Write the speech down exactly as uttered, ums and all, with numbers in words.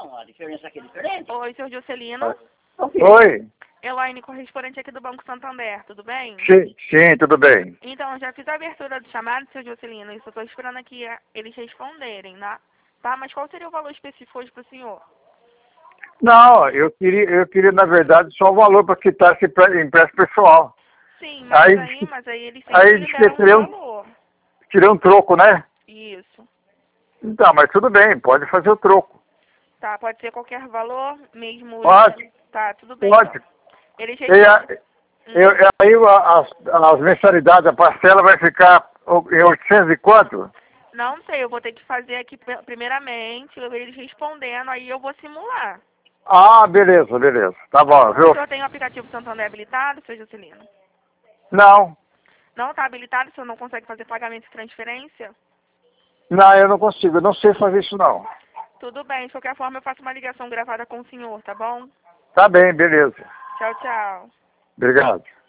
não, a diferença aqui é diferente. Oi, senhor Juscelino. Oi. Elaine, correspondente aqui do Banco Santander, tudo bem? Sim, sim, tudo bem. Então, já fiz a abertura do chamado, senhor Juscelino, e só estou esperando aqui a- eles responderem, né? Tá, mas qual seria o valor específico hoje para o senhor? Não, eu queria, eu queria, na verdade, só o valor para quitar esse empre- empréstimo pessoal. Sim, mas Aí, aí, mas aí eles aí sempre diz que liberam tirei um um, valor. tirei um troco, né? Isso. Então, mas tudo bem, pode fazer o troco. Tá, pode ser qualquer valor, mesmo... Pode, Tá, tudo bem, pode. então. Eles E a, respondem... eu, aí a- as, as mensalidades, a parcela vai ficar em oitocentos e quanto? Não sei, eu vou ter que fazer aqui pe- primeiramente, eles respondendo, aí eu vou simular. Ah, beleza, beleza. Tá bom, O viu? senhor tem o aplicativo Santander habilitado, senhor Juscelino? Não, Não está habilitado, o senhor não consegue fazer pagamento de transferência? não, eu não consigo, eu não sei fazer isso não. Tudo bem, de qualquer forma eu faço uma ligação gravada com o senhor, tá bom? Tá bem, beleza. Tchau, tchau. Obrigado.